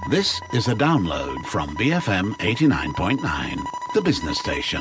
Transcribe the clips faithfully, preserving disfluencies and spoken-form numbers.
This is a download from B F M eighty-nine point nine, the business station.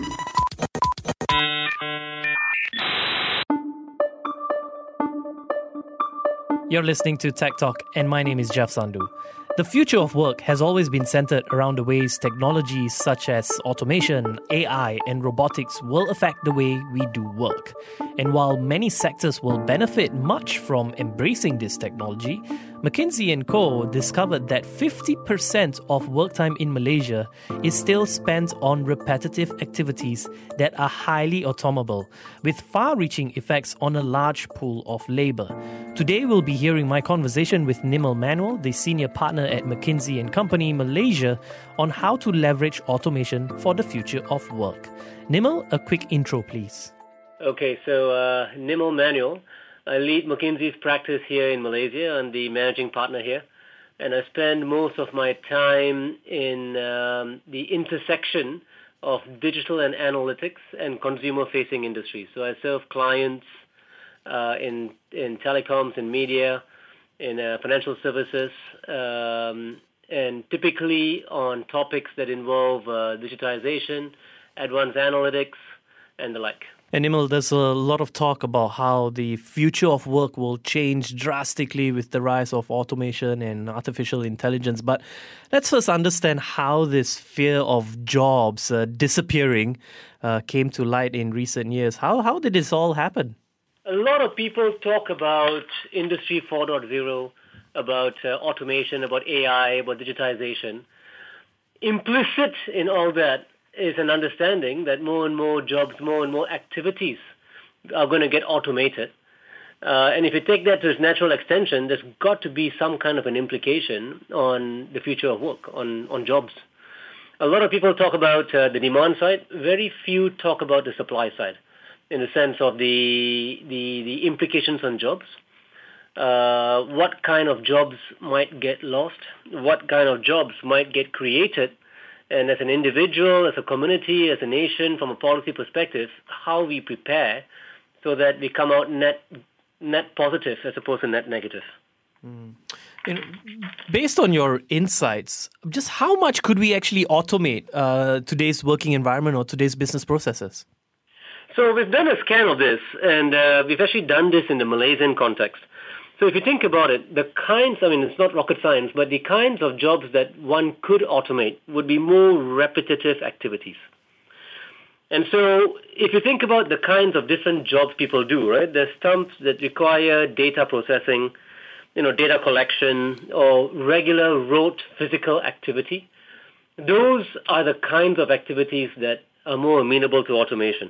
You're listening to Tech Talk, and my name is Jeff Sandhu. The future of work has always been centered around the ways technologies such as automation, A I, and robotics will affect the way we do work. And while many sectors will benefit much from embracing this technology, McKinsey and Co. discovered that fifty percent of work time in Malaysia is still spent on repetitive activities that are highly automable, with far-reaching effects on a large pool of labor. Today, we'll be hearing my conversation with Nimal Manuel, the senior partner at McKinsey and Company Malaysia, on how to leverage automation for the future of work. Nimal, a quick intro, please. Okay, so uh, Nimal Manuel. I lead McKinsey's practice here in Malaysia. I'm the managing partner here. And I spend most of my time in um, the intersection of digital and analytics and consumer-facing industries. So I serve clients uh, in in telecoms and media, in uh, financial services, um, and typically on topics that involve uh, digitization, advanced analytics, and the like. And Nimal, there's a lot of talk about how the future of work will change drastically with the rise of automation and artificial intelligence. But let's first understand how this fear of jobs uh, disappearing uh, came to light in recent years. How how did this all happen? A lot of people talk about Industry four point oh, about uh, automation, about A I, about digitization. Implicit in all that is an understanding that more and more jobs, more and more activities are going to get automated. Uh, and if you take that to its natural extension, there's got to be some kind of an implication on the future of work, on, on jobs. A lot of people talk about uh, the demand side. Very few talk about the supply side in the sense of the, the, the implications on jobs. Uh, what kind of jobs might get lost? What kind of jobs might get created? And as an individual, as a community, as a nation, from a policy perspective, how we prepare so that we come out net net positive as opposed to net negative. Mm. And based on your insights, just how much could we actually automate uh, today's working environment or today's business processes? So we've done a scan of this, and uh, we've actually done this in the Malaysian context. So if you think about it, the kinds, I mean, it's not rocket science, but the kinds of jobs that one could automate would be more repetitive activities. And so if you think about the kinds of different jobs people do, right, there's some that require data processing, you know, data collection, or regular rote physical activity. Those are the kinds of activities that are more amenable to automation.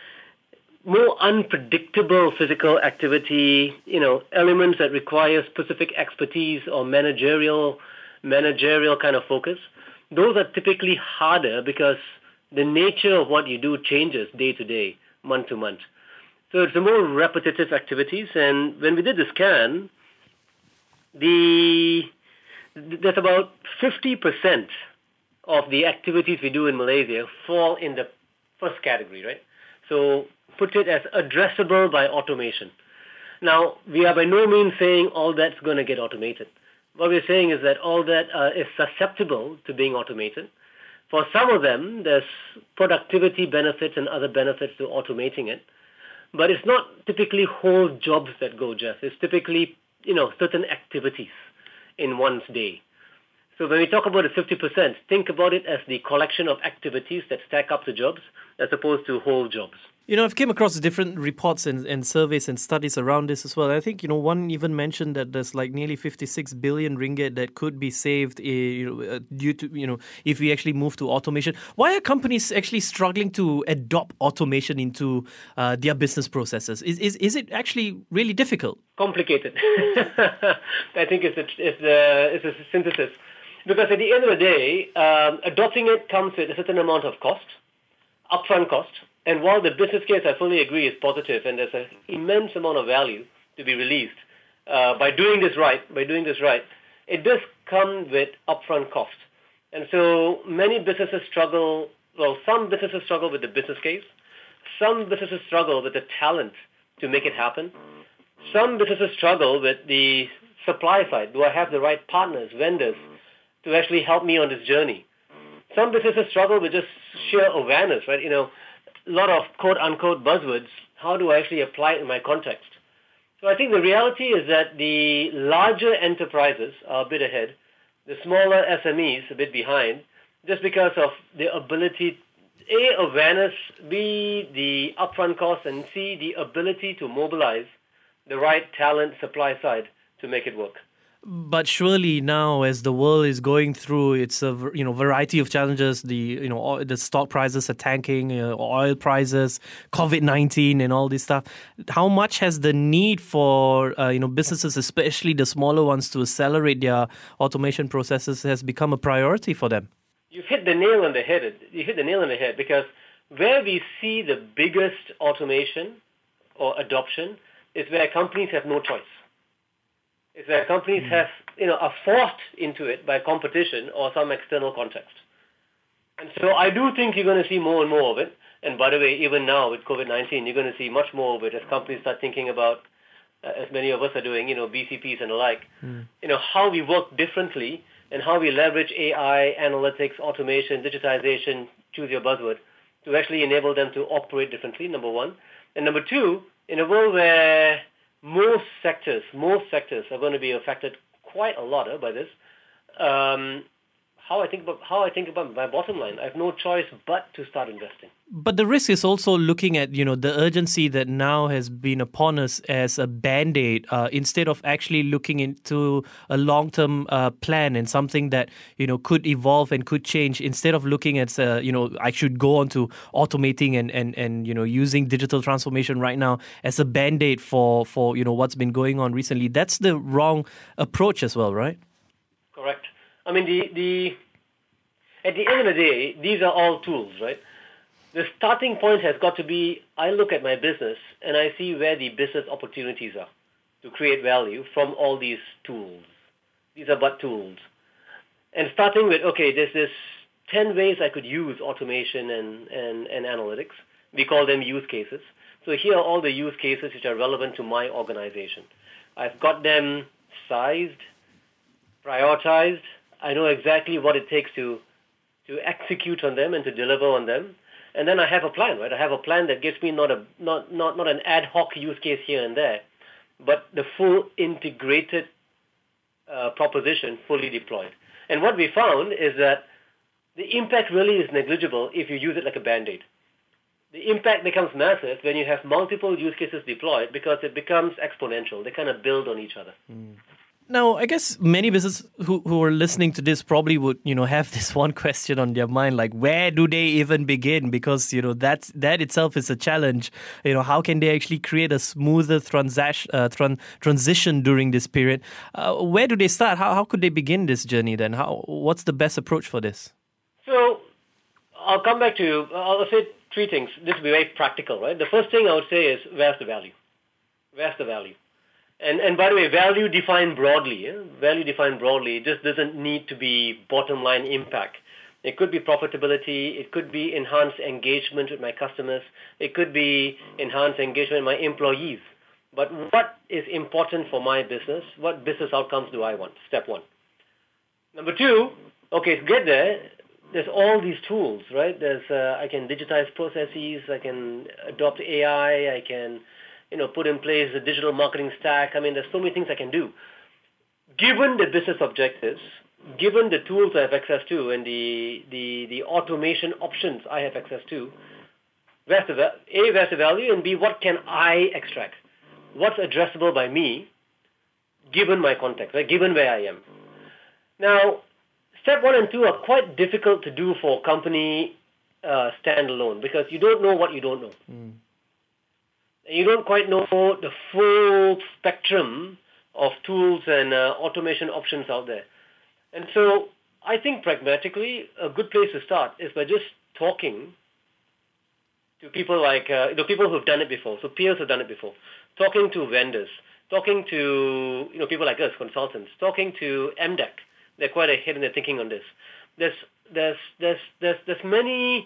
More unpredictable physical activity, you know, elements that require specific expertise or managerial managerial kind of focus, those are typically harder because the nature of what you do changes day to day, month to month. So it's a more repetitive activities. And when we did the scan, the there's about fifty percent of the activities we do in Malaysia fall in the first category, right? So put it as addressable by automation. Now, we are by no means saying all that's going to get automated. What we're saying is that all that uh, is susceptible to being automated. For some of them, there's productivity benefits and other benefits to automating it. But it's not typically whole jobs that go, Jeff. It's typically, you know, certain activities in one's day. So when we talk about the fifty percent, think about it as the collection of activities that stack up to jobs as opposed to whole jobs. You know, I've came across different reports and, and surveys and studies around this as well. I think, you know, one even mentioned that there's like nearly fifty-six billion ringgit that could be saved, uh, you know, uh, due to, you know, if we actually move to automation. Why are companies actually struggling to adopt automation into uh, their business processes? Is, is is it actually really difficult? Complicated. I think it's a, it's a, it's a synthesis. Because at the end of the day, um, adopting it comes with a certain amount of cost, upfront cost. And while the business case, I fully agree, is positive, and there's an immense amount of value to be released uh, by doing this right, by doing this right, it does come with upfront cost. And so many businesses struggle, well, some businesses struggle with the business case. Some businesses struggle with the talent to make it happen. Some businesses struggle with the supply side. Do I have the right partners, vendors, to actually help me on this journey. Some businesses struggle with just sheer awareness, right? You know, a lot of quote-unquote buzzwords. How do I actually apply it in my context? So I think the reality is that the larger enterprises are a bit ahead, the smaller S M Es a bit behind, just because of the ability, A, awareness, B, the upfront costs, and C, the ability to mobilize the right talent supply side to make it work. But surely now, as the world is going through its a you know variety of challenges, the you know oil, the stock prices are tanking, uh, oil prices, COVID nineteen, and all this stuff. How much has the need for uh, you know businesses, especially the smaller ones, to accelerate their automation processes has become a priority for them? You've hit the nail on the head. You hit the nail on the head because where we see the biggest automation or adoption is where companies have no choice. It's where companies have, you know, are forced into it by competition or some external context. And so I do think you're going to see more and more of it. And by the way, even now with COVID nineteen, you're going to see much more of it as companies start thinking about, uh, as many of us are doing, you know, B C Ps and the like, mm. you know, how we work differently and how we leverage A I, analytics, automation, digitization, choose your buzzword, to actually enable them to operate differently, number one. And number two, in a world where most sectors, most sectors are going to be affected quite a lot uh, by this. Um, how I think about how I think about my bottom line, I have no choice but to start investing. But the risk is also looking at you know the urgency that now has been upon us as a band-aid uh, instead of actually looking into a long-term uh, plan and something that you know could evolve and could change. Instead of looking at uh, you know I should go on to automating and, and, and you know using digital transformation right now as a band-aid for for you know what's been going on recently. That's the wrong approach as well, right? Correct. I mean, the, the at the end of the day, these are all tools, right? The starting point has got to be, I look at my business and I see where the business opportunities are to create value from all these tools. These are but tools. And starting with, okay, there's this ten ways I could use automation and, and, and analytics. We call them use cases. So here are all the use cases which are relevant to my organization. I've got them sized, prioritized. I know exactly what it takes to, to execute on them and to deliver on them. And then I have a plan, right? I have a plan that gives me not a not, not, not an ad hoc use case here and there, but the full integrated uh, proposition fully deployed. And what we found is that the impact really is negligible if you use it like a Band-Aid. The impact becomes massive when you have multiple use cases deployed because it becomes exponential. They kind of build on each other. Mm. Now, I guess many businesses who, who are listening to this probably would, you know, have this one question on their mind, like, where do they even begin? Because, you know, that's, that itself is a challenge. You know, how can they actually create a smoother transaction, uh, tran- transition during this period? Uh, where do they start? How, how could they begin this journey then? How, what's the best approach for this? So I'll come back to, I'll say three things. This will be very practical, right? The first thing I would say is, where's the value? Where's the value? And and by the way, value defined broadly, yeah? value defined broadly, just doesn't need to be bottom line impact. It could be profitability. It could be enhanced engagement with my customers. It could be enhanced engagement with my employees. But what is important for my business? What business outcomes do I want? Step one. Number two, okay, to get there, there's all these tools, right? There's uh, I can digitize processes. I can adopt A I. I can you know, put in place a digital marketing stack. I mean, there's so many things I can do. Given the business objectives, given the tools I have access to and the the, the automation options I have access to, where's the, A, where's the value, and B, what can I extract? What's addressable by me, given my context, right? Given where I am. Now, step one and two are quite difficult to do for a company uh, standalone because you don't know what you don't know. Mm. You don't quite know the full spectrum of tools and uh, automation options out there. And so I think pragmatically, a good place to start is by just talking to people like, uh, the people who've done it before, so peers who've done it before, talking to vendors, talking to you know people like us, consultants, talking to M D E C. They're quite ahead in their thinking on this. There's, there's, there's, there's, there's many...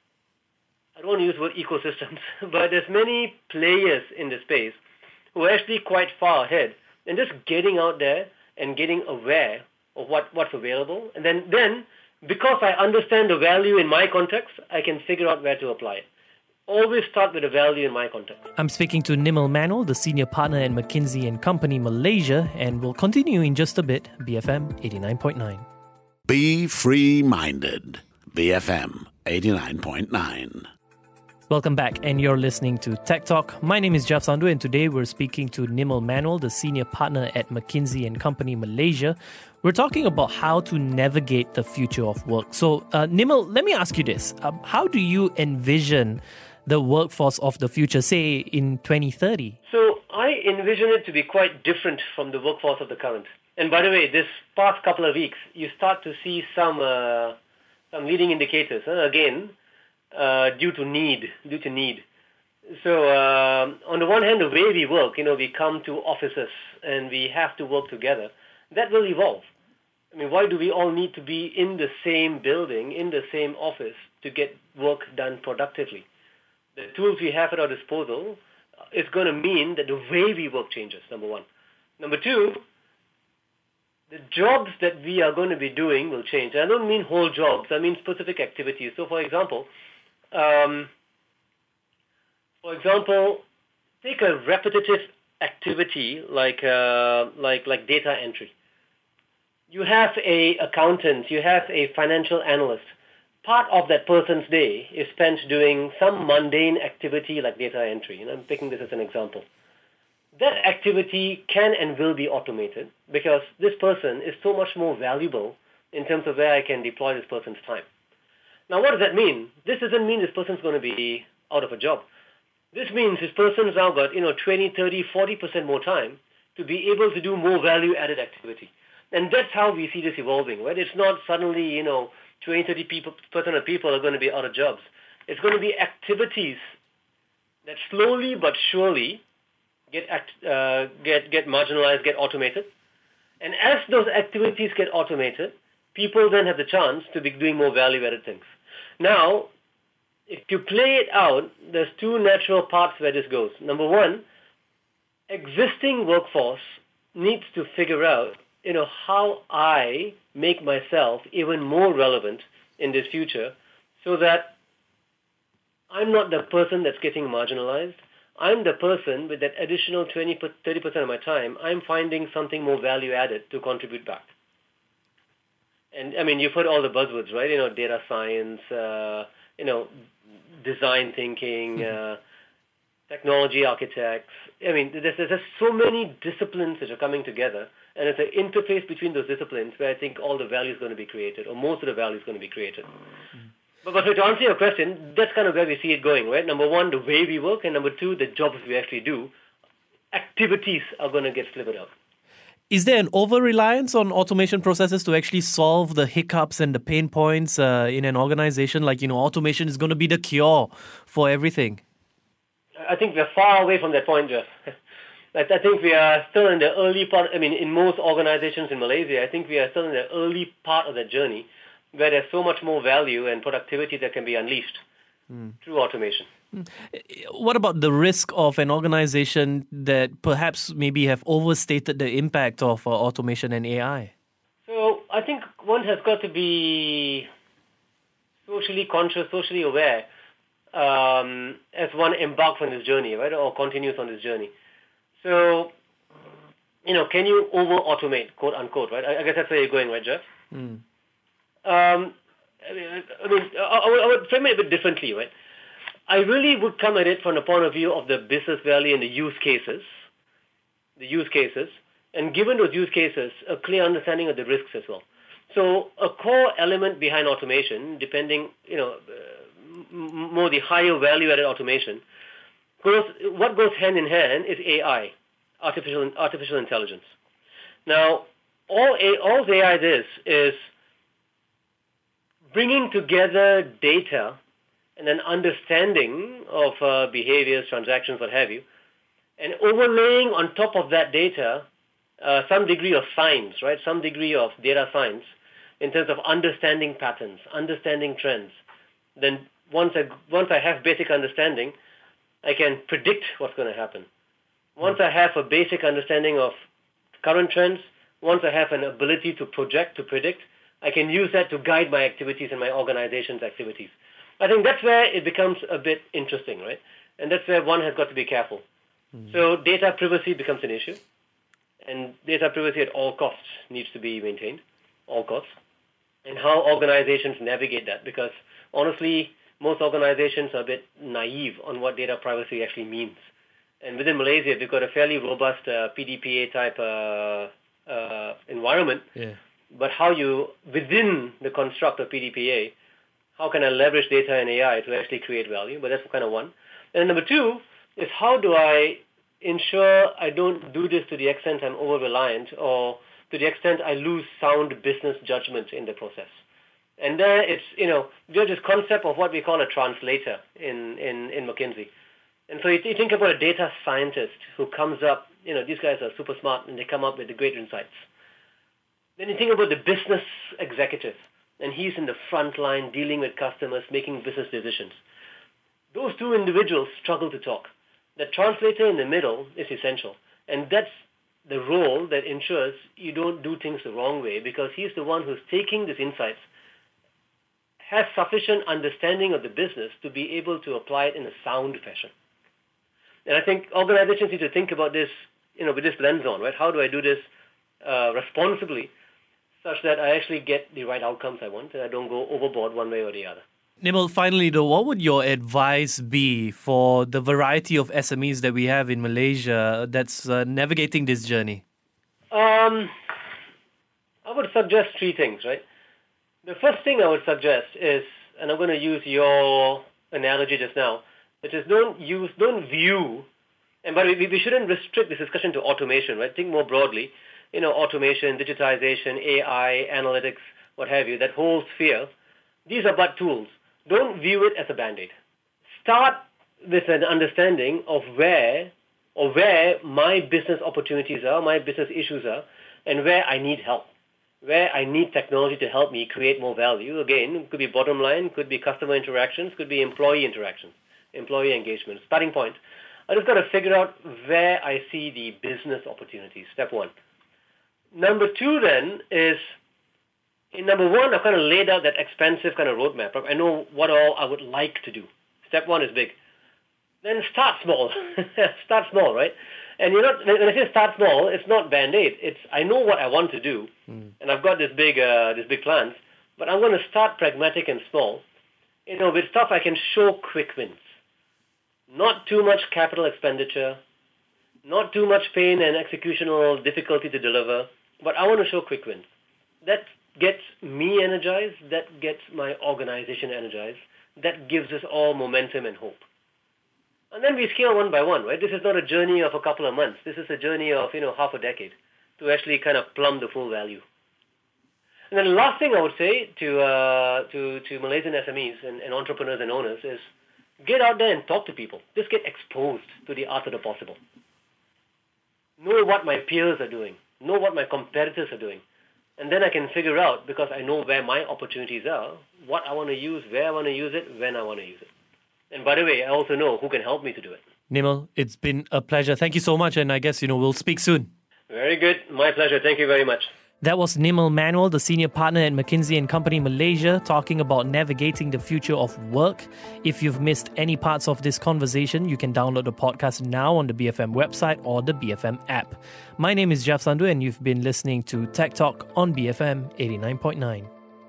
I don't want to use the word ecosystems, but there's many players in the space who are actually quite far ahead and just getting out there and getting aware of what, what's available. And then, then, because I understand the value in my context, I can figure out where to apply it. Always start with the value in my context. I'm speaking to Nimal Manuel, the senior partner at McKinsey and Company Malaysia, and we'll continue in just a bit. B F M eighty-nine point nine. Be free-minded. B F M eighty-nine point nine. Welcome back, and you're listening to Tech Talk. My name is Jeff Sandhu, and today we're speaking to Nimal Manuel, the senior partner at McKinsey and Company Malaysia. We're talking about how to navigate the future of work. So, uh, Nimal, let me ask you this. Um, how do you envision the workforce of the future, say, in twenty thirty? So, I envision it to be quite different from the workforce of the current. And by the way, this past couple of weeks, you start to see some uh, some leading indicators, huh? again, uh, due to need, due to need. So, uh, on the one hand, the way we work, you know, we come to offices and we have to work together. That will evolve. I mean, why do we all need to be in the same building, in the same office to get work done productively? The tools we have at our disposal is going to mean that the way we work changes, number one. Number two, the jobs that we are going to be doing will change. I don't mean whole jobs. I mean specific activities. So, for example, um, for example, take a repetitive activity like uh, like like data entry. You have a accountant, you have a financial analyst. Part of that person's day is spent doing some mundane activity like data entry. And I'm picking this as an example. That activity can and will be automated because this person is so much more valuable in terms of where I can deploy this person's time. Now, what does that mean? This doesn't mean this person's going to be out of a job. This means this person's now got, you know, twenty, thirty, forty percent more time to be able to do more value-added activity. And that's how we see this evolving, right? It's not suddenly, you know, twenty, thirty percent of people are going to be out of jobs. It's going to be activities that slowly but surely get uh, get get marginalized, get automated. And as those activities get automated, people then have the chance to be doing more value-added things. Now, if you play it out, there's two natural paths where this goes. Number one, existing workforce needs to figure out, you know, how I make myself even more relevant in this future so that I'm not the person that's getting marginalized. I'm the person with that additional twenty, thirty percent of my time, I'm finding something more value added to contribute back. And I mean, you've heard all the buzzwords, right? You know, data science, uh, you know, design thinking, uh, technology architects. I mean, there's, there's so many disciplines that are coming together, and it's an interface between those disciplines where I think all the value is going to be created, or most of the value is going to be created. Mm-hmm. But, but to answer your question, that's kind of where we see it going, right? Number one, the way we work, and number two, the jobs we actually do. Activities are going to get slivered out. Is there an over-reliance on automation processes to actually solve the hiccups and the pain points uh, in an organization? Like, you know, automation is going to be the cure for everything. I think we're far away from that point, Jeff. I think we are still in the early part. I mean, in most organizations in Malaysia, I think we are still in the early part of that journey where there's so much more value and productivity that can be unleashed mm. through automation. What about the risk of an organization that perhaps maybe have overstated the impact of uh, automation and A I? So I think one has got to be socially conscious, socially aware um, as one embarks on this journey, right, or continues on this journey. So, you know, can you over-automate, quote unquote, right? I, I guess that's where you're going, right, Jeff? Mm. Um, I mean, I, mean I, I would frame it a bit differently, right? I really would come at it from the point of view of the business value and the use cases, the use cases, and given those use cases, a clear understanding of the risks as well. So a core element behind automation, depending, you know, uh, more the higher value-added automation, goes, what goes hand in hand is A I, artificial artificial intelligence. Now, all A, all A I is is bringing together data and an understanding of uh, behaviors, transactions, what have you, and overlaying on top of that data uh, some degree of science, right? Some degree of data science in terms of understanding patterns, understanding trends. Then once I once I have basic understanding, I can predict what's going to happen. Once I have a basic understanding of current trends, once I have an ability to project, to predict, I can use that to guide my activities and my organization's activities. I think that's where it becomes a bit interesting, right? And that's where one has got to be careful. Mm. So data privacy becomes an issue. And data privacy at all costs needs to be maintained, all costs. And how organizations navigate that, because honestly, most organizations are a bit naive on what data privacy actually means. And within Malaysia, we've got a fairly robust uh, P D P A type uh, uh, environment. Yeah. But how you, within the construct of P D P A, how can I leverage data and A I to actually create value? But that's kind of one. And number two is how do I ensure I don't do this to the extent I'm over-reliant or to the extent I lose sound business judgment in the process. And there it's, you know, there's this concept of what we call a translator in, in, in McKinsey. And so you, you think about a data scientist who comes up, you know, these guys are super smart and they come up with the great insights. Then you think about the business executive, and he's in the front line dealing with customers, making business decisions. Those two individuals struggle to talk. The translator in the middle is essential, and that's the role that ensures you don't do things the wrong way, because he's the one who's taking these insights, has sufficient understanding of the business to be able to apply it in a sound fashion. And I think organizations need to think about this, you know, with this lens on, right? How do I do this uh, responsibly such that I actually get the right outcomes I want and I don't go overboard one way or the other? Nimal, finally though, what would your advice be for the variety of S M Es that we have in Malaysia that's uh, navigating this journey? Um, I would suggest three things, right? The first thing I would suggest is, and I'm going to use your analogy just now, which is don't use, don't view, and but we, we shouldn't restrict this discussion to automation, right? Think more broadly, you know, automation, digitization, A I, analytics, what have you, that whole sphere. These are but tools. Don't view it as a Band-Aid. Start with an understanding of where or where my business opportunities are, my business issues are, and where I need help, where I need technology to help me create more value. Again, it could be bottom line, could be customer interactions, could be employee interactions, employee engagement. Starting point. I just got to figure out where I see the business opportunities, step one. Number two then is, in number one, I've kind of laid out that expensive kind of roadmap. I know what all I would like to do. Step one is big. Then start small. Start small, right? And you're not, when I say start small, it's not Band-Aid. It's, I know what I want to do, mm. and I've got this big, uh, this big plans, but I'm going to start pragmatic and small. You know, with stuff I can show quick wins. Not too much capital expenditure, not too much pain and executional difficulty to deliver, but I want to show quick wins. That gets me energized, that gets my organization energized, that gives us all momentum and hope. And then we scale one by one, right? This is not a journey of a couple of months. This is a journey of, you know, half a decade to actually kind of plumb the full value. And then the last thing I would say to uh, to, to Malaysian S M Es and, and entrepreneurs and owners is get out there and talk to people. Just get exposed to the art of the possible. Know what my peers are doing. Know what my competitors are doing. And then I can figure out, because I know where my opportunities are, what I want to use, where I want to use it, when I want to use it. And by the way, I also know who can help me to do it. Nimal, it's been a pleasure. Thank you so much. And I guess, you know, we'll speak soon. Very good. My pleasure. Thank you very much. That was Nimal Manuel, the senior partner at McKinsey and Company Malaysia, talking about navigating the future of work. If you've missed any parts of this conversation, you can download the podcast now on the B F M website or the B F M app. My name is Jeff Sandhu, and you've been listening to Tech Talk on B F M eighty-nine point nine.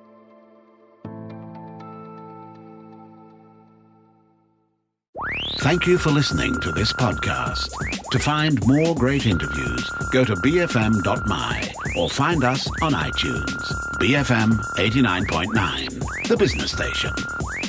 Thank you for listening to this podcast. To find more great interviews, go to b f m dot m y or find us on iTunes. B F M eighty-nine point nine, the business station.